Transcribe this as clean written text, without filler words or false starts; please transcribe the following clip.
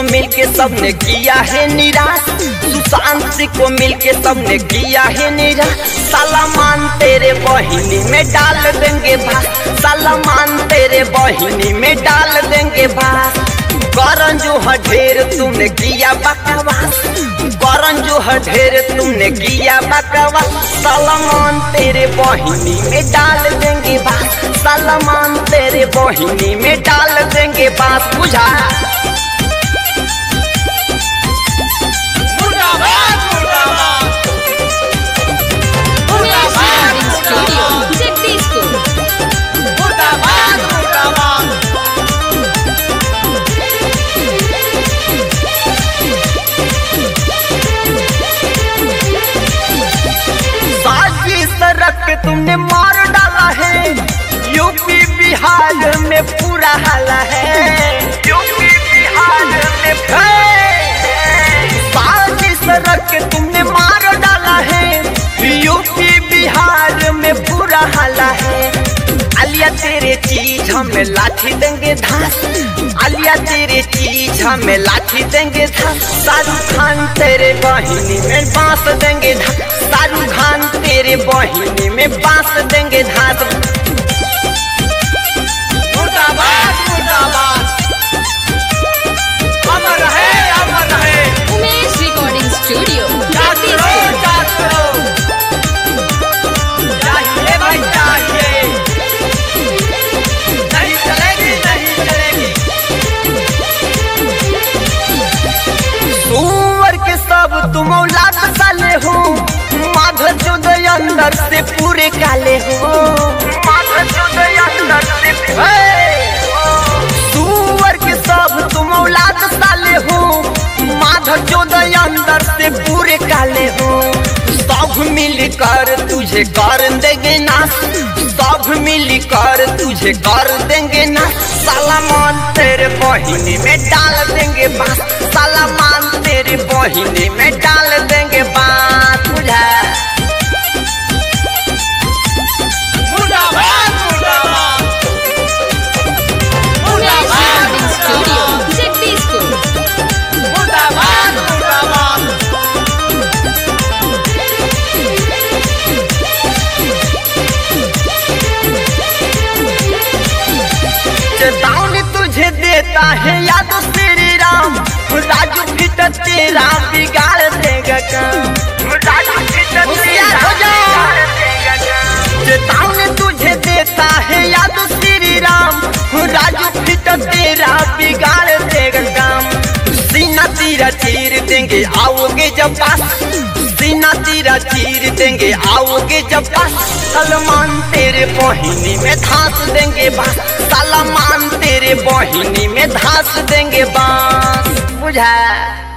मिलके सबने किया है निराश, सुशांत सिंह को मिलके सबने किया है निराश। सलमान तेरे बहिनी में डाल देंगे भास, सलमान तेरे बहिनी में डाल देंगे भास। करण जो ढेर तुमने किया बकवास, करण जो ढेर तुमने किया बकवास। सलमान तेरे बहिनी में डाल देंगे बास, सलमान तेरे बहिनी में डाल देंगे बास। बुझा तुमने मार डाला है, यूपी बिहार में पूरा हाला है, यूपी बिहार में साजिश रख तुमने मार डाला है, यूपी बिहार में पूरा हाला है। आलिया तेरे चीज हमें लाठी देंगे धास, आलिया तेरे चीज हमें लाठी देंगे धास। शाहरुख खान तेरे बहिनी में बांस देंगे धास, शाहरुख खान तेरे बहिनी में बांस देंगे धास। मुर्दाबाद मुर्दाबाद, अमर है अमर है। उमेश रिकॉर्डिंग स्टूडियो चाहिए भाई चाहिए, नहीं चलेगी नहीं चलेगी। सुअर के सब तुम औलाद साले हो, माधर चौदह अंदर से पूरे काले हो, माधर चौदह अंदर से सुअर के सब तुम औलाद साले हो, माधर चौदह अंदर से पूरे काले हो। सब मिलकर तुझे कर देंगे नाश, सब मिलकर तुझे कर देंगे नाश। सलमान तेरे बहिनी में डाल देंगे बास, सलमान तेरे बहिनी में डाल देंगे बास। बुझा मुर्दाबाद मुर्दाबाद, उमेश रिकॉर्डिंग स्टूडियो जगदीशपुर। मुर्दाबाद मुर्दाबाद। चेतावनी तुझे देता है याद श्री राम, राजू फिट तेरा बिगाड़ देगा काम, राजू फिट तेरा बिगाड़ देगा काम। चेतावनी तुझे देता है याद श्री राम, राजू फिट तेरा बिगाड़ देगा काम। सीना तेरा चीर देंगे आओगे जब पास, सीना तेरा चीर देंगे आओगे जब पास। सलमान तेरे बहिनी में धांस देंगे बास, सलमान तेरे बहिनी में धांस देंगे बास। बुझा